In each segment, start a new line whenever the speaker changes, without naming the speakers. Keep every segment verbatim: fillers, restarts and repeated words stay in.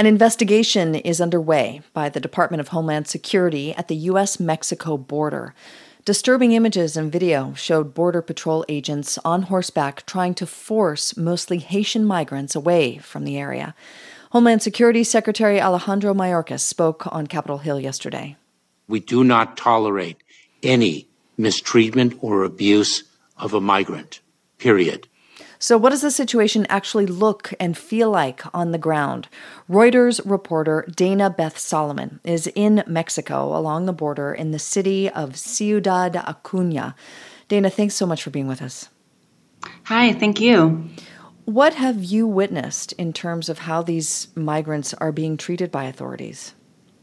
An investigation is underway by the Department of Homeland Security at the U S Mexico border. Disturbing images and video showed Border Patrol agents on horseback trying to force mostly Haitian migrants away from the area. Homeland Security Secretary Alejandro Mayorkas spoke on Capitol Hill yesterday.
We do not tolerate any mistreatment or abuse of a migrant, period.
So what does the situation actually look and feel like on the ground? Reuters reporter Dana Beth Solomon is in Mexico along the border in the city of Ciudad Acuña. Dana, thanks so much for being with us.
Hi, thank you.
What have you witnessed in terms of how these migrants are being treated by authorities?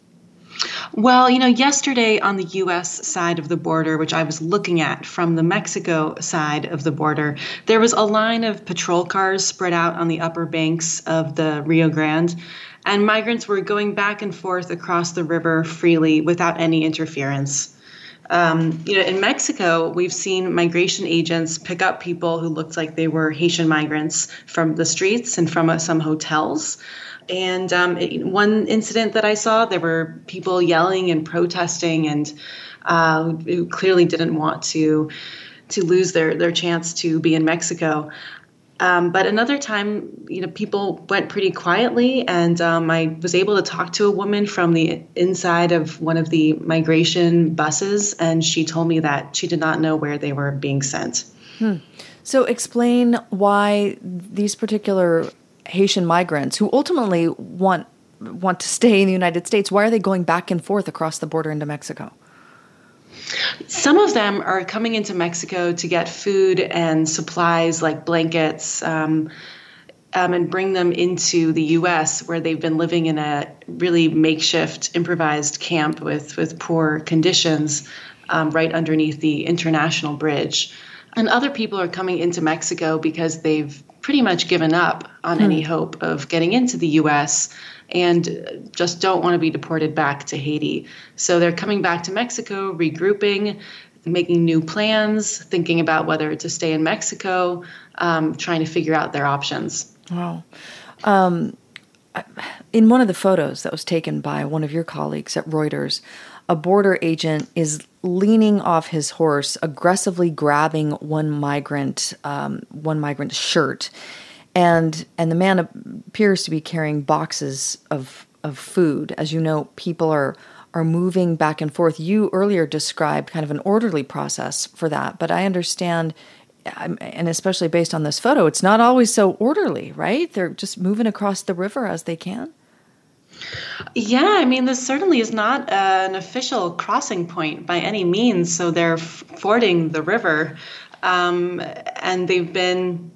Well, you know, yesterday on the U S side of the border, which I was looking at from the Mexico side of the border, there was a line of patrol cars spread out on the upper banks of the Rio Grande, and migrants were going back and forth across the river freely without any interference. Um, you know, in Mexico, we've seen migration agents pick up people who looked like they were Haitian migrants from the streets and from uh, some hotels. And um, it, one incident that I saw, there were people yelling and protesting, and uh, who clearly didn't want to to lose their, their chance to be in Mexico. Um, but another time, you know, people went pretty quietly, and um, I was able to talk to a woman from the inside of one of the migration buses, and she told me that she did not know where they were being sent.
Hmm. So explain why these particular Haitian migrants who ultimately want want to stay in the United States, why are they going back and forth across the border into Mexico?
Some of them are coming into Mexico to get food and supplies like blankets um, um, and bring them into the U S, where they've been living in a really makeshift improvised camp with, with poor conditions um, right underneath the international bridge. And other people are coming into Mexico because they've pretty much given up on hmm. any hope of getting into the U S and just don't want to be deported back to Haiti. So they're coming back to Mexico, regrouping, making new plans, thinking about whether to stay in Mexico, um, trying to figure out their options.
Wow. Um, in one of the photos that was taken by one of your colleagues at Reuters, a border agent is leaning off his horse, aggressively grabbing one migrant, um, one migrant's shirt, and and the man appears to be carrying boxes of of food. As you know, people are are moving back and forth. You earlier described kind of an orderly process for that, but I understand, and especially based on this photo, it's not always so orderly, right? They're just moving across the river as they can.
Yeah, I mean, this certainly is not an official crossing point by any means. So they're f- fording the river, um, and they've been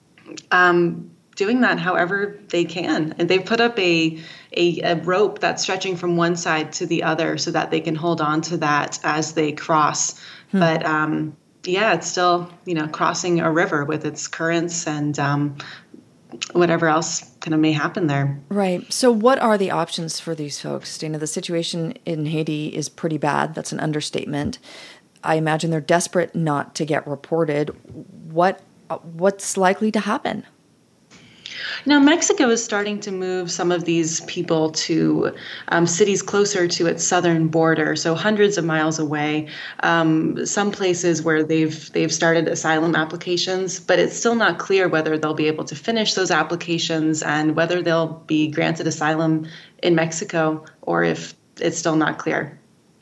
um, doing that however they can. And they've put up a, a a rope that's stretching from one side to the other so that they can hold on to that as they cross. Hmm. But um, yeah, it's still, you know, crossing a river with its currents and um, whatever else kind of may happen there.
Right. So what are the options for these folks? Dana, the situation in Haiti is pretty bad. That's an understatement. I imagine they're desperate not to get reported. What what's likely to happen?
Now, Mexico is starting to move some of these people to um, cities closer to its southern border, so hundreds of miles away. Um, some places where they've they've started asylum applications, but it's still not clear whether they'll be able to finish those applications and whether they'll be granted asylum in Mexico, or if it's still not clear.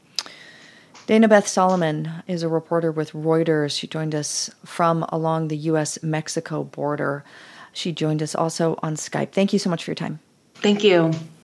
Dana Beth Solomon is a reporter with Reuters. She joined us from along the U S Mexico border. She joined us also on Skype. Thank you so much for your time.
Thank you.